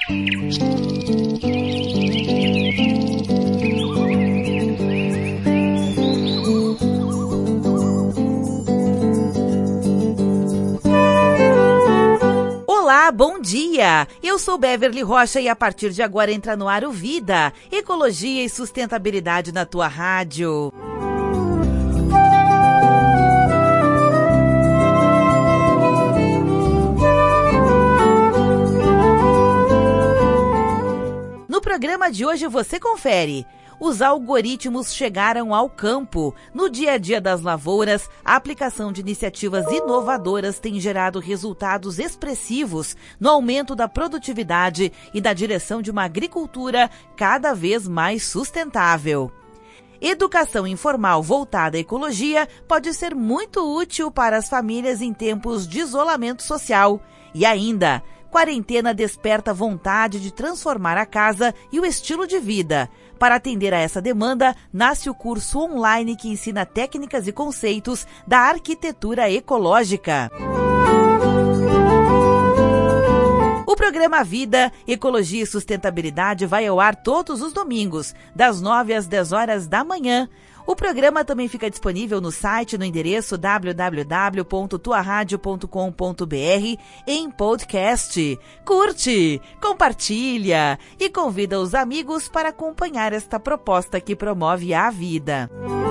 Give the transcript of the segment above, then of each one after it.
Olá, bom dia! Eu sou Beverly Rocha e a partir de agora entra no ar o Vida, Ecologia e Sustentabilidade na tua rádio. No programa de hoje você confere. Os algoritmos chegaram ao campo. No dia a dia das lavouras, a aplicação de iniciativas inovadoras tem gerado resultados expressivos no aumento da produtividade e na direção de uma agricultura cada vez mais sustentável. Educação informal voltada à ecologia pode ser muito útil para as famílias em tempos de isolamento social. E ainda, quarentena desperta vontade de transformar a casa e o estilo de vida. Para atender a essa demanda, nasce o curso online que ensina técnicas e conceitos da arquitetura ecológica. O programa Vida, Ecologia e Sustentabilidade vai ao ar todos os domingos, das 9 às 10 horas da manhã. O programa também fica disponível no site no endereço www.tuaradio.com.br em podcast. Curte, compartilha e convida os amigos para acompanhar esta proposta que promove a vida.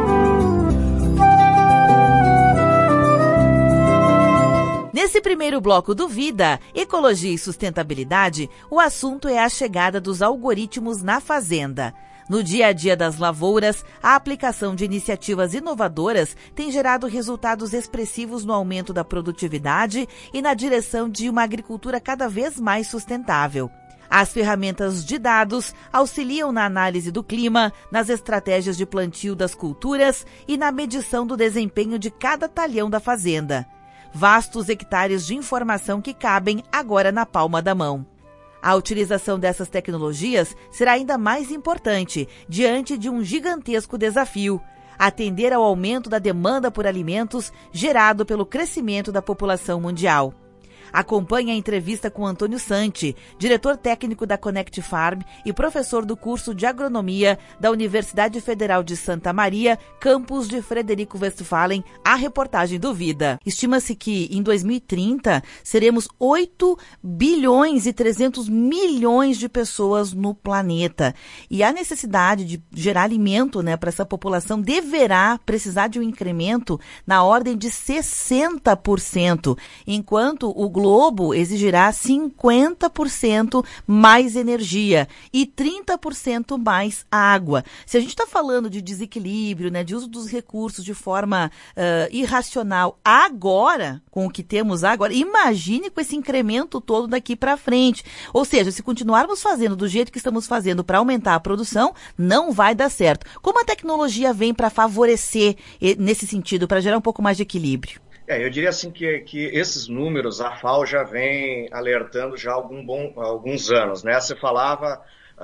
Nesse primeiro bloco do Vida, Ecologia e Sustentabilidade, o assunto é a chegada dos algoritmos na fazenda. No dia a dia das lavouras, a aplicação de iniciativas inovadoras tem gerado resultados expressivos no aumento da produtividade e na direção de uma agricultura cada vez mais sustentável. As ferramentas de dados auxiliam na análise do clima, nas estratégias de plantio das culturas e na medição do desempenho de cada talhão da fazenda. Vastos hectares de informação que cabem agora na palma da mão. A utilização dessas tecnologias será ainda mais importante diante de um gigantesco desafio: atender ao aumento da demanda por alimentos gerado pelo crescimento da população mundial. Acompanhe a entrevista com Antônio Santi, diretor técnico da Connect Farm e professor do curso de agronomia da Universidade Federal de Santa Maria, campus de Frederico Westphalen, a reportagem do Vida. Estima-se que em 2030 seremos 8 bilhões e 300 milhões de pessoas no planeta. E a necessidade de gerar alimento, para essa população deverá precisar de um incremento na ordem de 60%, enquanto o globo exigirá 50% mais energia e 30% mais água. Se a gente está falando de desequilíbrio, de uso dos recursos de forma irracional agora, com o que temos agora, imagine com esse incremento todo daqui para frente. Ou seja, se continuarmos fazendo do jeito que estamos fazendo para aumentar a produção, não vai dar certo. Como a tecnologia vem para favorecer nesse sentido, para gerar um pouco mais de equilíbrio? Eu diria assim que esses números a FAO já vem alertando já há alguns anos, né? Você falava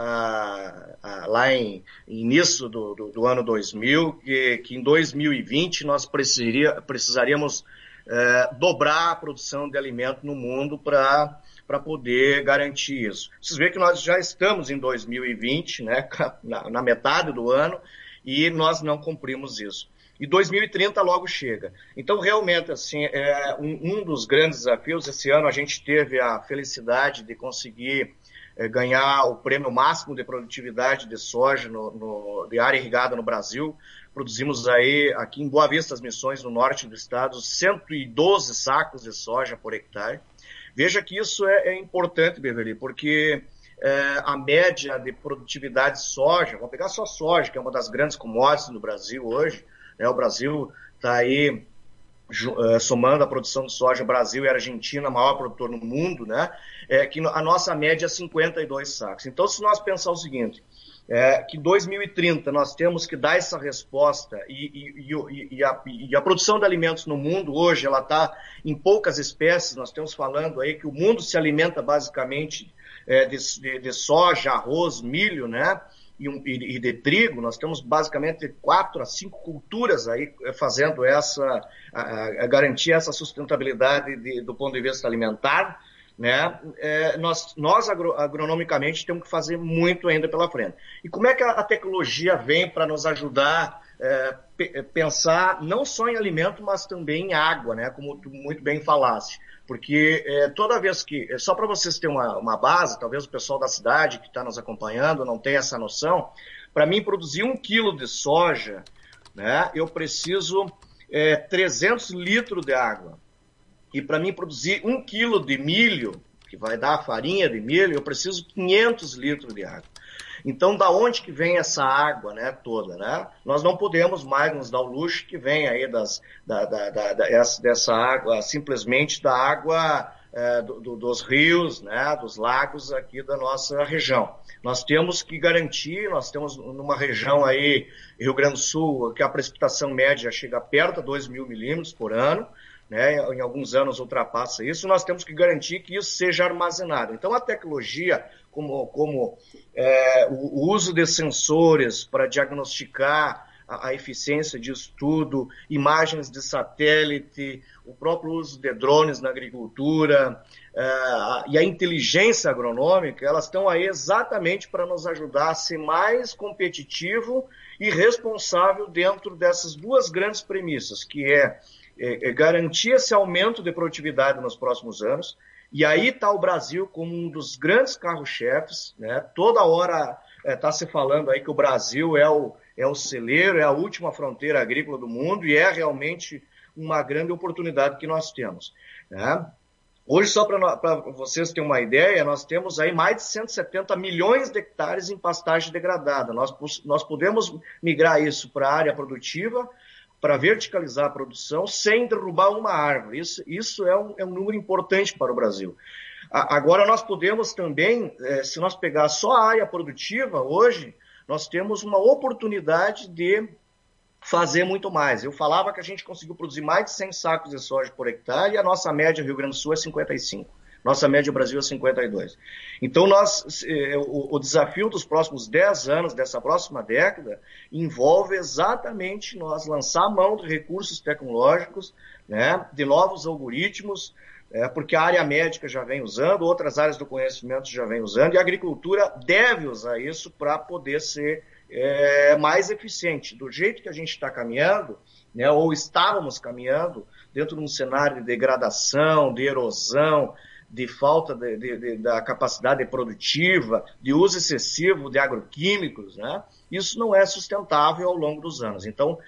lá em início do ano 2000 que em 2020 nós precisaríamos dobrar a produção de alimento no mundo para poder garantir isso. Vocês veem que nós já estamos em 2020, né? na metade do ano, e nós não cumprimos isso. E 2030 logo chega. Então, realmente, assim, um dos grandes desafios, esse ano a gente teve a felicidade de conseguir ganhar o prêmio máximo de produtividade de soja de área irrigada no Brasil. Produzimos aí, aqui em Boa Vista, as Missões, no norte do estado, 112 sacos de soja por hectare. Veja que isso é importante, Beverly, porque a média de produtividade de soja, vamos pegar só soja, que é uma das grandes commodities do Brasil hoje, o Brasil está aí, somando a produção de soja, o Brasil e a Argentina, maior produtor no mundo, que a nossa média é 52 sacos. Então, se nós pensar o seguinte, que 2030 nós temos que dar essa resposta e a produção de alimentos no mundo hoje, ela está em poucas espécies, nós estamos falando aí que o mundo se alimenta basicamente de soja, arroz, milho, e de trigo. Nós temos basicamente 4 a 5 culturas aí fazendo garantir essa sustentabilidade do ponto de vista alimentar. né, nós agronomicamente temos que fazer muito ainda pela frente. E como é que a tecnologia vem para nos ajudar pensar não só em alimento, mas também em água, né, como tu muito bem falaste? Porque toda vez que, só para vocês terem uma base, talvez o pessoal da cidade que está nos acompanhando não tenha essa noção, para mim produzir 1 quilo de soja, né, eu preciso 300 litros de água. E para mim produzir 1 quilo de milho, que vai dar a farinha de milho, eu preciso 500 litros de água. Então, da onde que vem essa água, né, toda, né? Nós não podemos mais nos dar o luxo que vem aí dessa água, simplesmente da água dos rios, né, dos lagos aqui da nossa região. Nós temos que garantir, nós temos numa região aí, Rio Grande do Sul, que a precipitação média chega perto de 2.000 milímetros por ano, né, em alguns anos ultrapassa isso, nós temos que garantir que isso seja armazenado. Então, a tecnologia, como o uso de sensores para diagnosticar a eficiência de estudo, imagens de satélite, o próprio uso de drones na agricultura e a inteligência agronômica, elas estão aí exatamente para nos ajudar a ser mais competitivo e responsável dentro dessas duas grandes premissas, que garantir esse aumento de produtividade nos próximos anos. E aí está o Brasil como um dos grandes carro-chefes, né? Toda hora está se falando aí que o Brasil é o celeiro, é a última fronteira agrícola do mundo e é realmente uma grande oportunidade que nós temos, né? Hoje, só para vocês terem uma ideia, nós temos aí mais de 170 milhões de hectares em pastagem degradada. Nós podemos migrar isso para a área produtiva, para verticalizar a produção sem derrubar uma árvore. Isso é um número importante para o Brasil. Agora, nós podemos também, se nós pegar só a área produtiva, hoje, nós temos uma oportunidade de fazer muito mais. Eu falava que a gente conseguiu produzir mais de 100 sacos de soja por hectare e a nossa média no Rio Grande do Sul é 55. Nossa média no Brasil é 52. Então, o desafio dos próximos 10 anos, dessa próxima década, envolve exatamente nós lançar a mão de recursos tecnológicos, né, de novos algoritmos, porque a área médica já vem usando, outras áreas do conhecimento já vem usando, e a agricultura deve usar isso para poder ser mais eficiente. Do jeito que a gente está caminhando, né, ou estávamos caminhando, dentro de um cenário de degradação, de erosão, de falta da capacidade produtiva, de uso excessivo de agroquímicos, né? Isso não é sustentável ao longo dos anos. Então,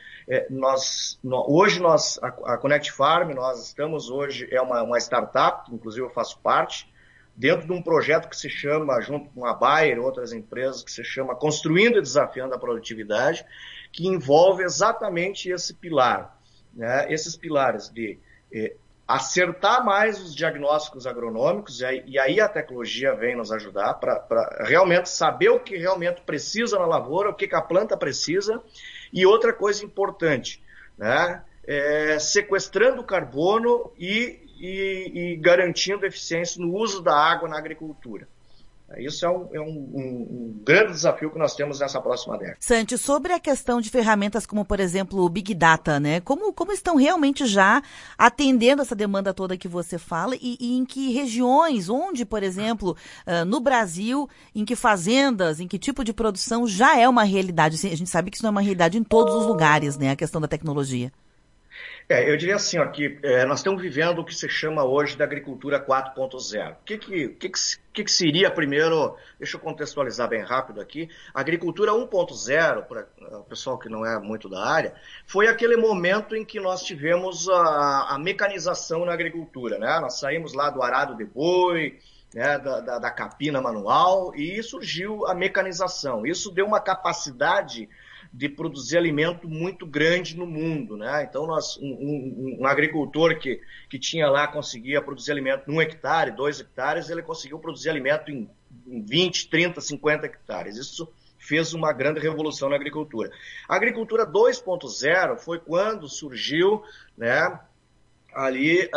hoje a Connect Farm, nós estamos hoje, uma startup, inclusive eu faço parte, dentro de um projeto que se chama, junto com a Bayer e outras empresas, que se chama Construindo e Desafiando a Produtividade, que envolve exatamente esse pilar, né? Esses pilares de acertar mais os diagnósticos agronômicos, e aí a tecnologia vem nos ajudar para realmente saber o que realmente precisa na lavoura, o que a planta precisa, e outra coisa importante, né? Sequestrando o carbono e garantindo eficiência no uso da água na agricultura. Isso é um grande desafio que nós temos nessa próxima década. Santi, sobre a questão de ferramentas como, por exemplo, o Big Data, né? Como estão realmente já atendendo essa demanda toda que você fala e em que regiões, onde, por exemplo, no Brasil, em que fazendas, em que tipo de produção já é uma realidade? A gente sabe que isso não é uma realidade em todos os lugares, né? A questão da tecnologia. Eu diria assim, ó, que nós estamos vivendo o que se chama hoje da agricultura 4.0. O que seria, primeiro, deixa eu contextualizar bem rápido aqui, a agricultura 1.0, para o pessoal que não é muito da área, foi aquele momento em que nós tivemos a mecanização na agricultura, né? Nós saímos lá do arado de boi, né, da capina manual, e surgiu a mecanização. Isso deu uma capacidade de produzir alimento muito grande no mundo, né? Então, um agricultor que tinha lá, conseguia produzir alimento em 1 hectare, 2 hectares, ele conseguiu produzir alimento em 20, 30, 50 hectares. Isso fez uma grande revolução na agricultura. A agricultura 2.0 foi quando surgiu, né, ali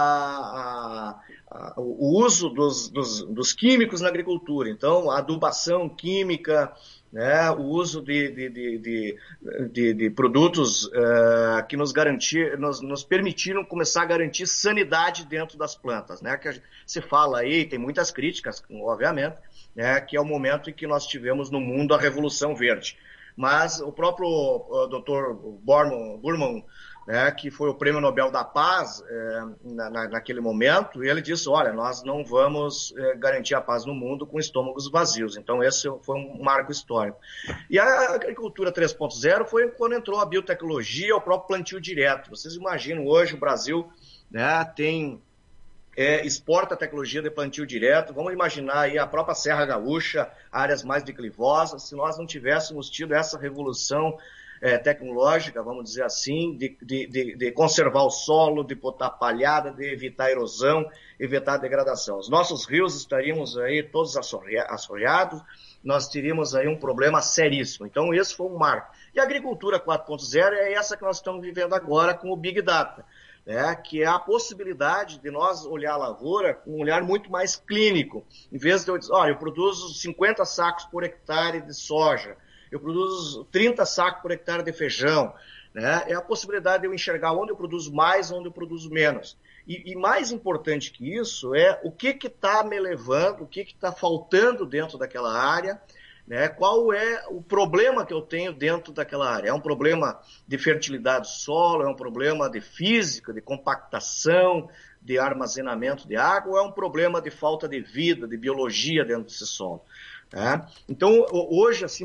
o uso dos químicos na agricultura. Então, a adubação química, né, o uso de produtos que nos permitiram começar a garantir sanidade dentro das plantas, né, que se fala aí, tem muitas críticas, obviamente, né, que é o momento em que nós tivemos no mundo a Revolução Verde. Mas o próprio Dr. Burman, né, que foi o Prêmio Nobel da Paz naquele momento, e ele disse, olha, nós não vamos garantir a paz no mundo com estômagos vazios. Então esse foi um marco histórico. E a agricultura 3.0 foi quando entrou a biotecnologia, o próprio plantio direto. Vocês imaginam, hoje o Brasil, né, exporta a tecnologia de plantio direto. Vamos imaginar aí a própria Serra Gaúcha, áreas mais declivosas, se nós não tivéssemos tido essa revolução tecnológica, vamos dizer assim, de conservar o solo, de botar palhada, de evitar erosão, evitar degradação. Os nossos rios estaríamos aí todos assoreados, nós teríamos aí um problema seríssimo. Então esse foi um marco. E a agricultura 4.0 é essa que nós estamos vivendo agora com o Big Data, né, que é a possibilidade de nós olhar a lavoura com um olhar muito mais clínico. Em vez de eu dizer, olha, eu produzo 50 sacos por hectare de soja, eu produzo 30 sacos por hectare de feijão, né? É a possibilidade de eu enxergar onde eu produzo mais, onde eu produzo menos. E mais importante que isso é o que está me levando, o que está faltando dentro daquela área, né? Qual é o problema que eu tenho dentro daquela área. É um problema de fertilidade do solo, é um problema de física, de compactação, de armazenamento de água, ou é um problema de falta de vida, de biologia dentro desse solo? Então, hoje, assim,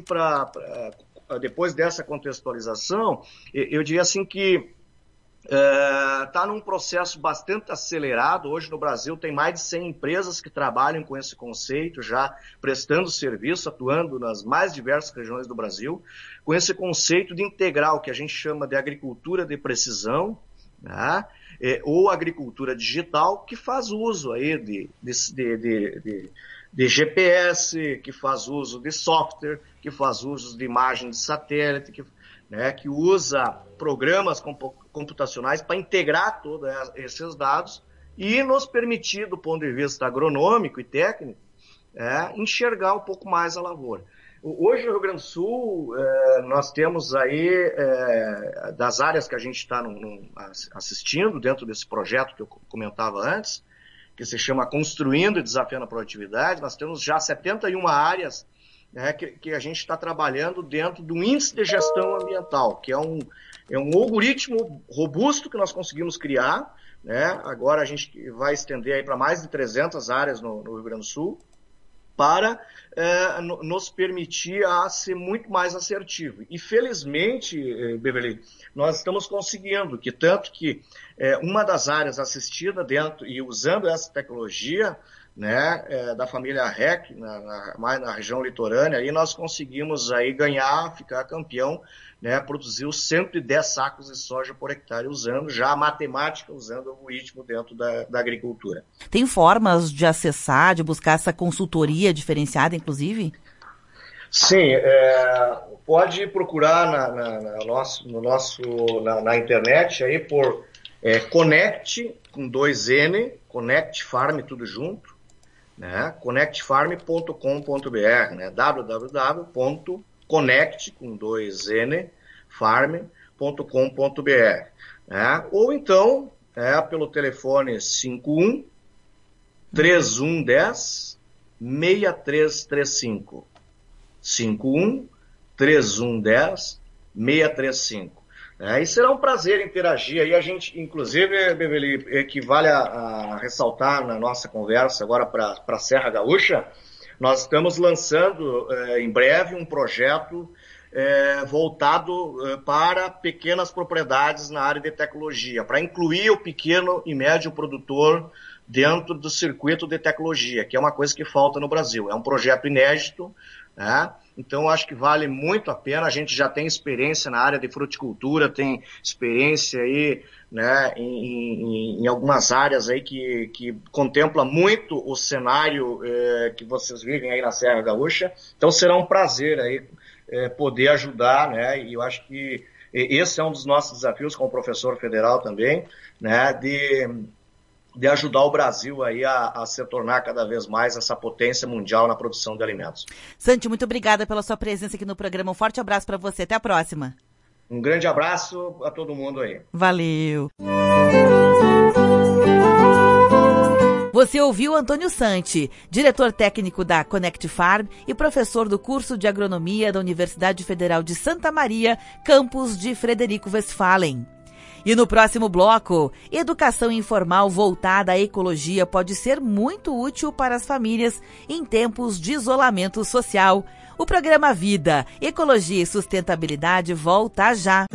depois dessa contextualização, eu diria assim que está num processo bastante acelerado. Hoje no Brasil tem mais de 100 empresas que trabalham com esse conceito, já prestando serviço, atuando nas mais diversas regiões do Brasil, com esse conceito de integrar o que a gente chama de agricultura de precisão, né? Ou agricultura digital, que faz uso aí de GPS, que faz uso de software, que faz uso de imagem de satélite, que usa programas computacionais para integrar todos esses dados e nos permitir, do ponto de vista agronômico e técnico, enxergar um pouco mais a lavoura. Hoje no Rio Grande do Sul, nós temos aí, das áreas que a gente está assistindo dentro desse projeto que eu comentava antes, que se chama Construindo e Desafiando a Produtividade, nós temos já 71 áreas, né, que a gente está trabalhando dentro do Índice de Gestão Ambiental, que é um algoritmo robusto que nós conseguimos criar, né? Agora a gente vai estender aí para mais de 300 áreas no Rio Grande do Sul, para nos permitir a ser muito mais assertivo. E felizmente, Beverly, nós estamos conseguindo, tanto que uma das áreas assistidas dentro e usando essa tecnologia, né, da família REC, mais na região litorânea, aí nós conseguimos aí ficar campeão, né, produzir os 110 sacos de soja por hectare, usando já a matemática, usando o algoritmo dentro da agricultura. Tem formas de acessar, de buscar essa consultoria diferenciada, inclusive? Sim, pode procurar na internet aí por Connect, com 2 N, Connect Farm, tudo junto, né? connectfarm.com.br, né? www.connect, com 2 N, farm.com.br, né? Ou então, pelo telefone 51 3110 6335. 51 3110 635. E será um prazer interagir. Aí a gente, inclusive, Beverly, que vale a ressaltar na nossa conversa agora para a Serra Gaúcha, nós estamos lançando em breve um projeto voltado para pequenas propriedades na área de tecnologia, para incluir o pequeno e médio produtor dentro do circuito de tecnologia, que é uma coisa que falta no Brasil. É um projeto inédito, né? Então, acho que vale muito a pena. A gente já tem experiência na área de fruticultura, tem experiência aí, né, em algumas áreas aí que contempla muito o cenário que vocês vivem aí na Serra Gaúcha. Então, será um prazer aí poder ajudar, né? E eu acho que esse é um dos nossos desafios como professor federal também, né, de ajudar o Brasil aí a se tornar cada vez mais essa potência mundial na produção de alimentos. Santi, muito obrigada pela sua presença aqui no programa. Um forte abraço para você. Até a próxima. Um grande abraço a todo mundo aí. Valeu. Você ouviu Antônio Santi, diretor técnico da Connect Farm e professor do curso de agronomia da Universidade Federal de Santa Maria, campus de Frederico Westphalen. E no próximo bloco, educação informal voltada à ecologia pode ser muito útil para as famílias em tempos de isolamento social. O programa Vida, Ecologia e Sustentabilidade volta já.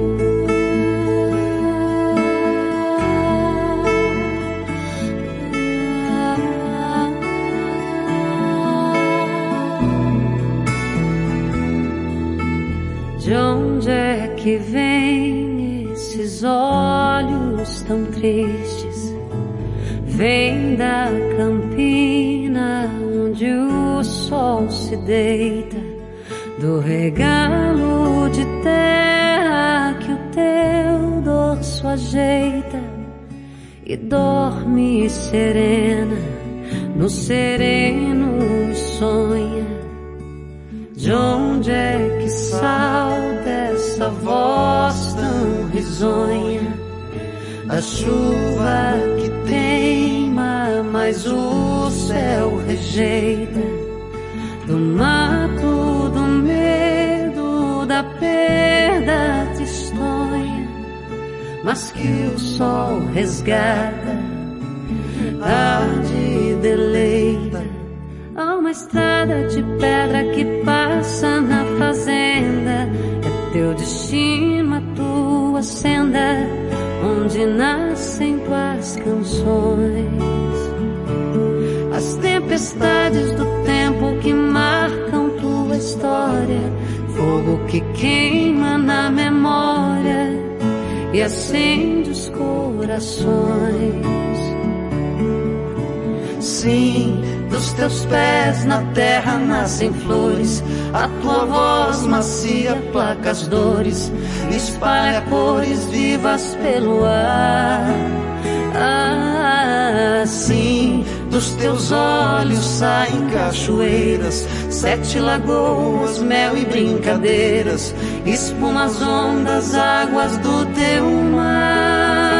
De onde é que vem esses olhos tão tristes? Vem da campina onde o sol se deita, do regalo de terra que o teu dorso ajeita e dorme serena, no sereno sonha. De onde é que salta essa voz tão risonha? A chuva que teima, mas o céu rejeita. Do mato, do medo, da perda tristonha, mas que o sol resgata, tarde e deleita. Há uma estrada de pedra que passa na fazenda, é teu destino, a tua senda, onde nascem tuas canções. As tempestades do tempo que marcam tua história, fogo que queima na memória e acende os corações. Sim, dos teus pés na terra nascem flores, a tua voz macia placa as dores, espalha cores vivas pelo ar. Sim, dos teus olhos saem cachoeiras, 7 lagoas, mel e brincadeiras, espuma as ondas, águas do teu mar.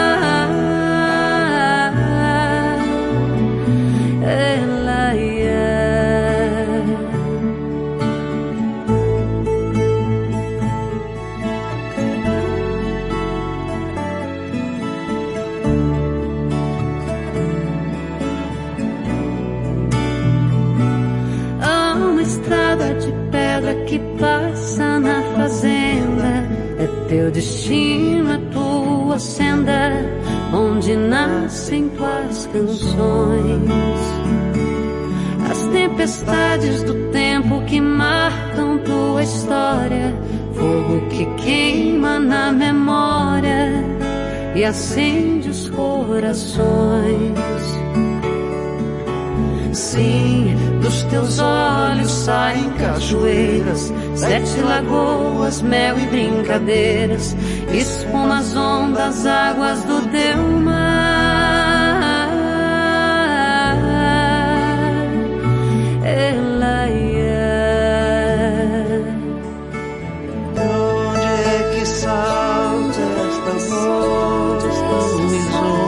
Que passa na fazenda, é teu destino, a tua senda, onde nascem tuas canções. As tempestades do tempo que marcam tua história, fogo que queima na memória e acende os corações. Sim, dos teus olhos saem cachoeiras, 7 lagoas, mel e brincadeiras, espuma as ondas, águas do teu mar. Onde é que salta esta voz tão risonha?